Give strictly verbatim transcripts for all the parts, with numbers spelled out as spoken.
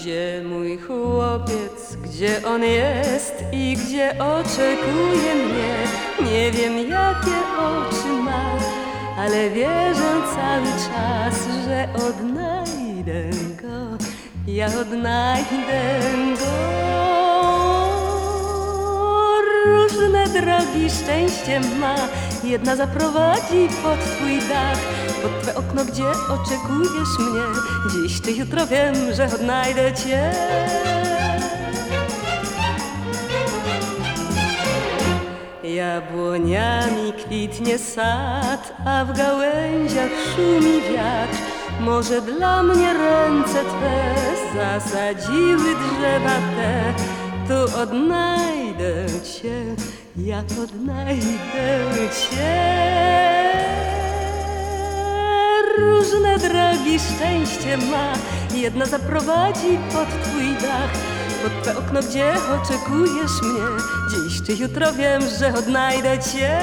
Gdzie mój chłopiec, gdzie on jest i gdzie oczekuje mnie? Nie wiem, jakie oczy ma, ale wierzę cały czas, że odnajdę go, ja odnajdę go. Różne drogi szczęście ma, jedna zaprowadzi pod twój dach, pod twe okno, gdzie oczekujesz mnie. Dziś czy jutro wiem, że odnajdę cię. Jabłoniami kwitnie sad, a w gałęziach szumi wiatr. Może dla mnie ręce twe zasadziły drzewa te. Tu odnajdę cię, ja odnajdę cię. Różne drogi szczęście ma, jedna zaprowadzi pod twój dach, pod twe okno, gdzie oczekujesz mnie. Dziś czy jutro wiem, że odnajdę cię.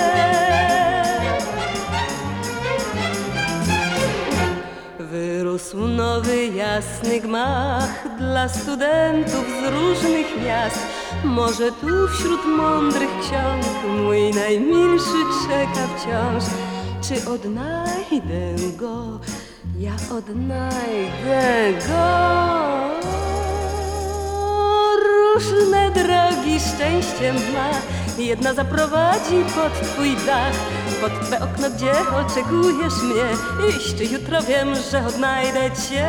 Wyrósł nowy jasny gmach dla studentów z różnych miast. Może tu wśród mądrych ksiąg mój najmilszy czeka wciąż. Czy odnajdę go? Ja odnajdę go. Różne drogi szczęściem ma, jedna zaprowadzi pod twój dach, pod twe okno, gdzie oczekujesz mnie. Dziś czy jutro wiem, że odnajdę cię.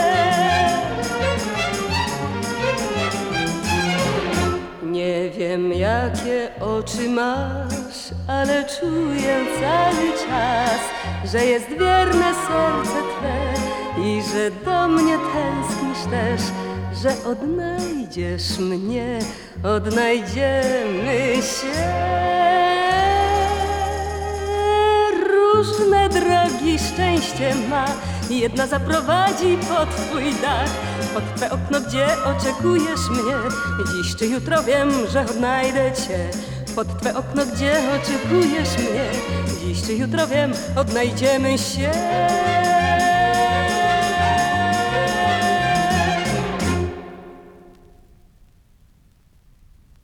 Nie wiem, jakie oczy masz, ale czuję cały czas, że jest wierne serce twe i że do mnie tęsknisz też, że odnajdziesz mnie, odnajdziemy się. Różne drogi szczęście ma, jedna zaprowadzi pod twój dach, pod twe okno, gdzie oczekujesz mnie. Dziś czy jutro wiem, że odnajdę cię, pod twe okno, gdzie oczekujesz mnie. Dziś czy jutro wiem, odnajdziemy się.